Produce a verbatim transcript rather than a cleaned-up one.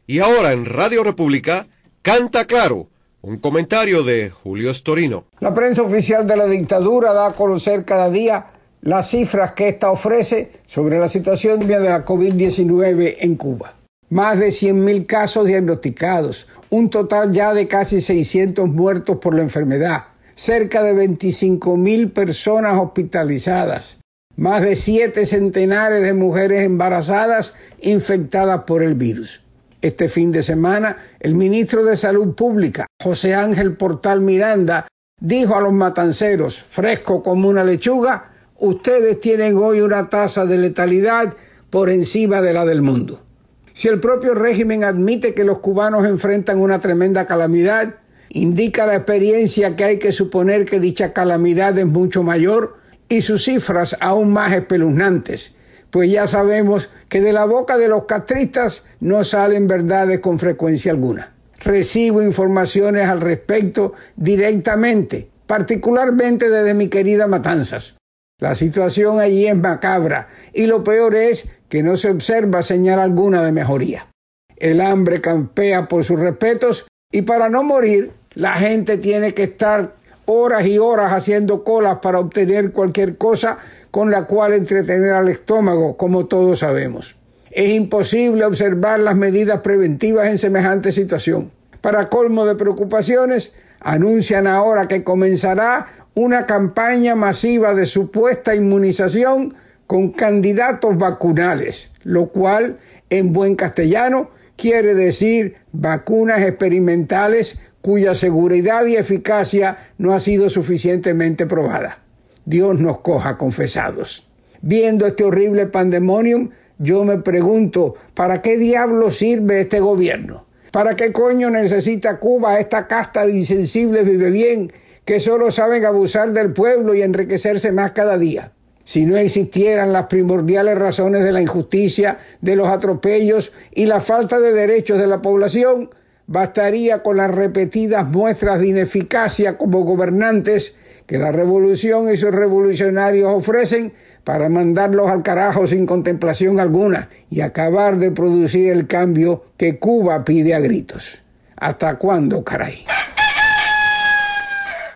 Y ahora en Radio República, Canta Claro, un comentario de Julio Storino. La prensa oficial de la dictadura da a conocer cada día las cifras que ésta ofrece sobre la situación de la COVID diecinueve en Cuba. Más de cien mil casos diagnosticados, un total ya de casi seiscientos muertos por la enfermedad, cerca de veinticinco mil personas hospitalizadas, más de siete centenares de mujeres embarazadas infectadas por el virus. Este fin de semana, el ministro de Salud Pública, José Ángel Portal Miranda, dijo a los matanceros, fresco como una lechuga, ustedes tienen hoy una tasa de letalidad por encima de la del mundo. Si el propio régimen admite que los cubanos enfrentan una tremenda calamidad, indica la experiencia que hay que suponer que dicha calamidad es mucho mayor y sus cifras aún más espeluznantes, pues ya sabemos que de la boca de los castristas no salen verdades con frecuencia alguna. Recibo informaciones al respecto directamente, particularmente desde mi querida Matanzas. La situación allí es macabra y lo peor es que no se observa señal alguna de mejoría. El hambre campea por sus respetos y para no morir, la gente tiene que estar horas y horas haciendo colas para obtener cualquier cosa con la cual entretener al estómago, como todos sabemos. Es imposible observar las medidas preventivas en semejante situación. Para colmo de preocupaciones, anuncian ahora que comenzará una campaña masiva de supuesta inmunización con candidatos vacunales, lo cual, en buen castellano, quiere decir vacunas experimentales cuya seguridad y eficacia no ha sido suficientemente probada. Dios nos coja confesados. Viendo este horrible pandemonium, yo me pregunto, ¿para qué diablos sirve este gobierno? ¿Para qué coño necesita Cuba esta casta de insensibles vive-bien que solo saben abusar del pueblo y enriquecerse más cada día? Si no existieran las primordiales razones de la injusticia, de los atropellos y la falta de derechos de la población, bastaría con las repetidas muestras de ineficacia como gobernantes que la revolución y sus revolucionarios ofrecen para mandarlos al carajo sin contemplación alguna y acabar de producir el cambio que Cuba pide a gritos. ¿Hasta cuándo, caray?